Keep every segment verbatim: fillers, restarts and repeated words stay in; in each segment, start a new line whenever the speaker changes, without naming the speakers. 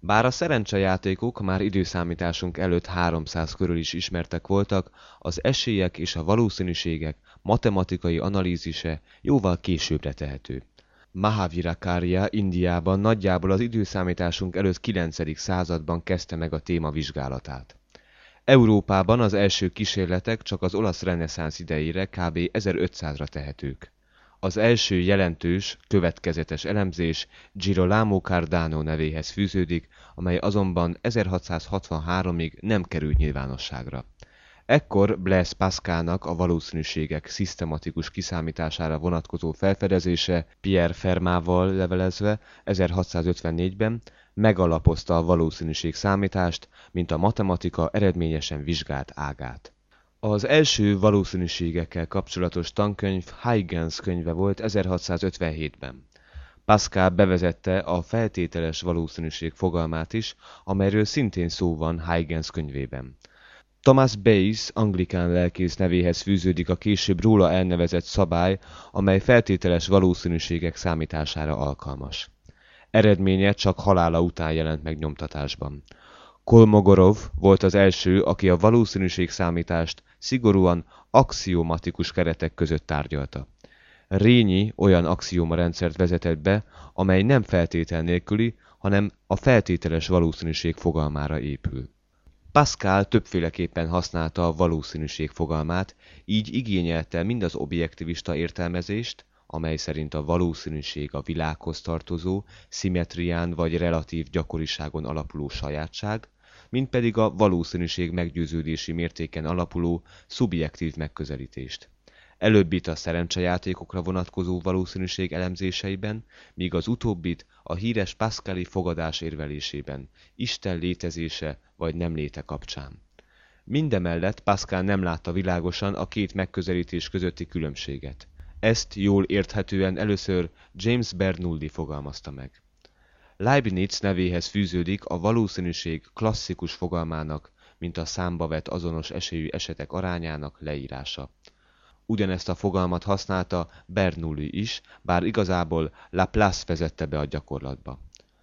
Bár a szerencsejátékok már időszámításunk előtt háromszáz körül is ismertek voltak, az esélyek és a valószínűségek matematikai analízise jóval későbbre tehető. Mahaviracharya Indiában nagyjából az időszámításunk előtt kilencedik században kezdte meg a téma vizsgálatát. Európában az első kísérletek csak az olasz reneszánsz idejére kb. ezerötszázra tehetők. Az első jelentős, következetes elemzés Girolamo Cardano nevéhez fűződik, amely azonban ezerhatszázhatvanháromig nem került nyilvánosságra. Ekkor Blaise Pascalnak a valószínűségek szisztematikus kiszámítására vonatkozó felfedezése Pierre Fermatval levelezve ezerhatszázötvennégyben megalapozta a valószínűség számítást, mint a matematika eredményesen vizsgált ágát. Az első valószínűségekkel kapcsolatos tankönyv Huygens könyve volt ezerhatszázötvenhétben. Pascal bevezette a feltételes valószínűség fogalmát is, amelyről szintén szó van Huygens könyvében. Thomas Bayes anglikán lelkész nevéhez fűződik a később róla elnevezett szabály, amely feltételes valószínűségek számítására alkalmas. Eredménye csak halála után jelent meg nyomtatásban. Kolmogorov volt az első, aki a valószínűségszámítást szigorúan axiomatikus keretek között tárgyalta. Rényi olyan axiomarendszert vezetett be, amely nem feltétel nélküli, hanem a feltételes valószínűség fogalmára épül. Pascal többféleképpen használta a valószínűség fogalmát, így igényelte mind az objektivista értelmezést, amely szerint a valószínűség a világhoz tartozó, szimmetrián vagy relatív gyakoriságon alapuló sajátság, mint pedig a valószínűség meggyőződési mértéken alapuló, szubjektív megközelítést. Előbbit a szerencsejátékokra vonatkozó valószínűség elemzéseiben, míg az utóbbit a híres pascali fogadás érvelésében, Isten létezése vagy nem léte kapcsán. Mindemellett Pascal nem látta világosan a két megközelítés közötti különbséget. Ezt jól érthetően először James Bernoulli fogalmazta meg. Leibniz nevéhez fűződik a valószínűség klasszikus fogalmának, mint a számba vett azonos esélyű esetek arányának leírása. Ugyanezt a fogalmat használta Bernoulli is, bár igazából Laplace vezette be a gyakorlatba.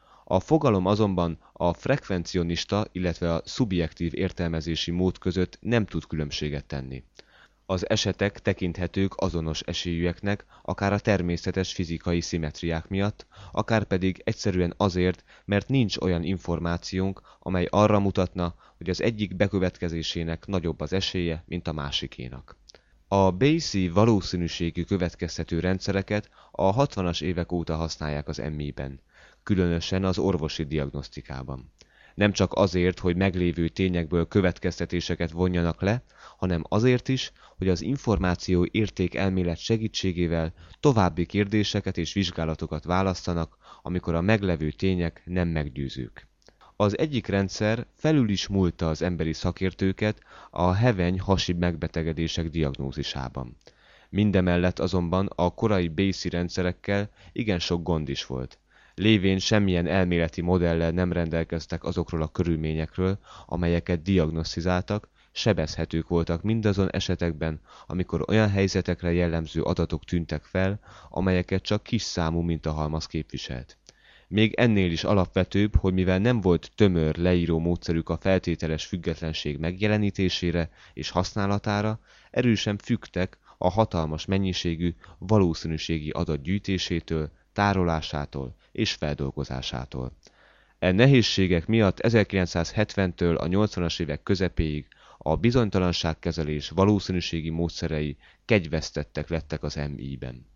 A fogalom azonban a frekvencionista, illetve a szubjektív értelmezési mód között nem tud különbséget tenni. Az esetek tekinthetők azonos esélyűeknek, akár a természetes fizikai szimmetriák miatt, akár pedig egyszerűen azért, mert nincs olyan információnk, amely arra mutatna, hogy az egyik bekövetkezésének nagyobb az esélye, mint a másikénak. A Bayesi valószínűségi következtető rendszereket a hatvanas évek óta használják az em i-ben, különösen az orvosi diagnosztikában. Nem csak azért, hogy meglévő tényekből következtetéseket vonjanak le, hanem azért is, hogy az információ érték elmélet segítségével további kérdéseket és vizsgálatokat választanak, amikor a meglevő tények nem meggyőzők. Az egyik rendszer felül is múlta az emberi szakértőket a heveny-hasi megbetegedések diagnózisában. Mindemellett azonban a korai Bayesi rendszerekkel igen sok gond is volt. Lévén semmilyen elméleti modellel nem rendelkeztek azokról a körülményekről, amelyeket diagnosztizáltak, sebezhetők voltak mindazon esetekben, amikor olyan helyzetekre jellemző adatok tűntek fel, amelyeket csak kis számú mintahalmaz képviselt. Még ennél is alapvetőbb, hogy mivel nem volt tömör leíró módszerük a feltételes függetlenség megjelenítésére és használatára, erősen függtek a hatalmas mennyiségű valószínűségi adat gyűjtésétől, tárolásától és feldolgozásától. E nehézségek miatt ezerkilencszázhetventől a nyolcvanas évek közepéig a bizonytalanságkezelés valószínűségi módszerei kegyvesztettek lettek az em i-ben.